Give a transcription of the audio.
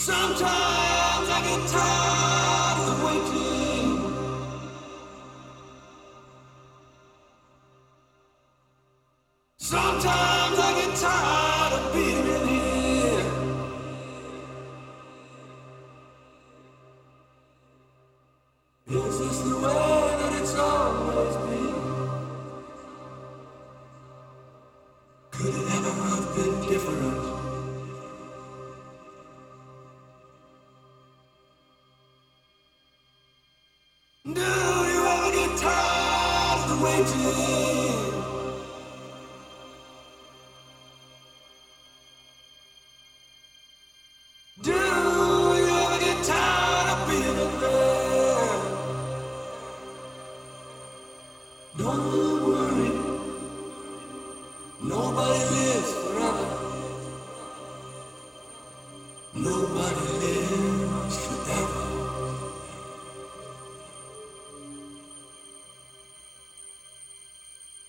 Sometimes I get tired of waiting. Sometimes I get tired of being in here. Is this the way that it's always been? Could it ever have been different? Do you ever get tired of the waiting?